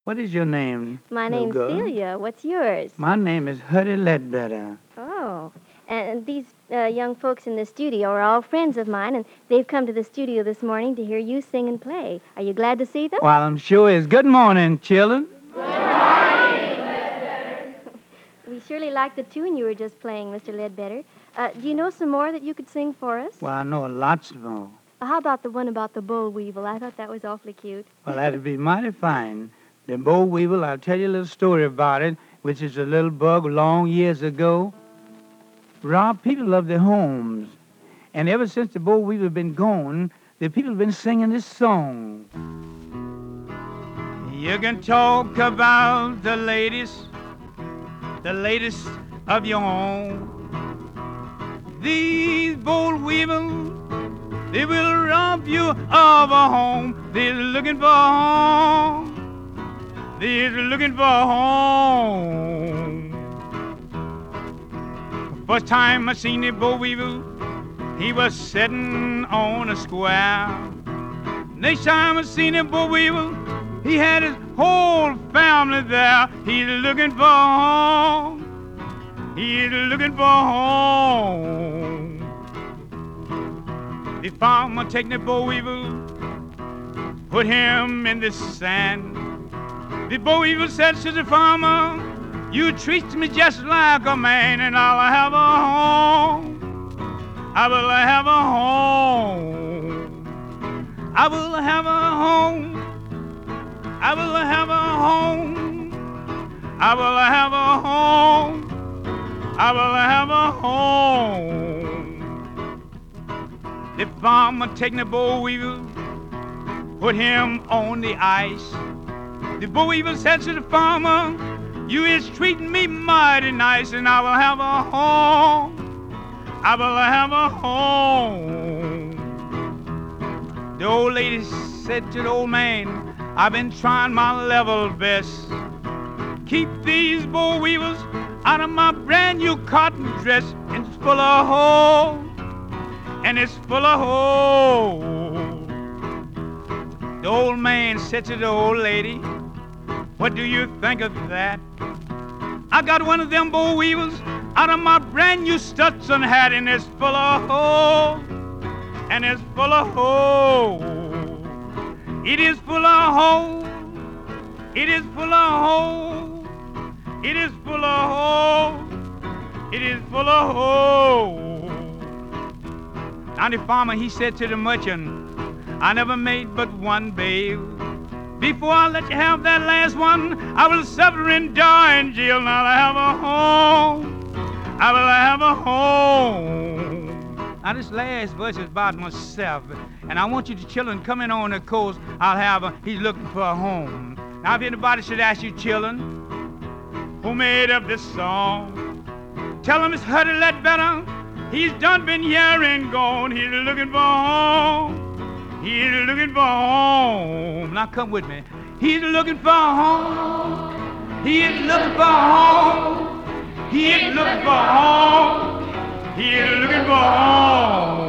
What is your name? My little name's girl? Celia. What's yours? My name is Huddy Ledbetter. Oh. And these young folks in the studio are all friends of mine, and they've come to the studio this morning to hear you sing and play. Are you glad to see them? Well, I'm sure is. Good morning, children. We surely like the tune you were just playing, Mr. Ledbetter. Do you know some more that you could sing for us? Well, I know lots more. How about the one about the boll weevil? I thought that was awfully cute. Well, that'd be mighty fine. The boll weevil, I'll tell you a little story about it, which is a little bug long years ago. Rob, people love their homes. And ever since the boll weevil been gone, the people have been singing this song. You can talk about the latest of your own. These boll weevils, they will rob you of a home. They're looking for a home. They're looking for a home. First time I seen the boll weevil, he was sitting on a square. Next time I seen the boll weevil, he had his whole family there. He's looking for a home. He's looking for a home. The farmer take the boll weevil, put him in the sand. The boll weevil said to the farmer, you treat me just like a man, and I'll have a home. I will have a home. I will have a home. I will have a home. I will have a home. I will have a home. The farmer take the boll weevil, put him on the ice. The boll weevil said to the farmer, you is treating me mighty nice, and I will have a home. I will have a home. The old lady said to the old man, I've been trying my level best. Keep these boll weevils out of my brand new cotton dress. And it's full of holes. And it's full of holes. The old man said to the old lady, what do you think of that? I got one of them boll weevils out of my brand new Stetson hat, and it's full of holes. And it's full of holes. It is full of holes. It is full of holes. It is full of holes. It is full of holes. Now the farmer, he said to the merchant, I never made but one bale. Before I let you have that last one, I will suffer and die in jail. Now I have a home. I will have a home. Now this last verse is about myself, and I want you to children come in on the coast. He's looking for a home. Now if anybody should ask you children, who made up this song? Tell him it's Huddy Ledbetter. He's done been here and gone. He's looking for a home. He's looking for a home. Now come with me. He's looking for a home. He is looking for a home. He is looking for a home. He is looking for a home.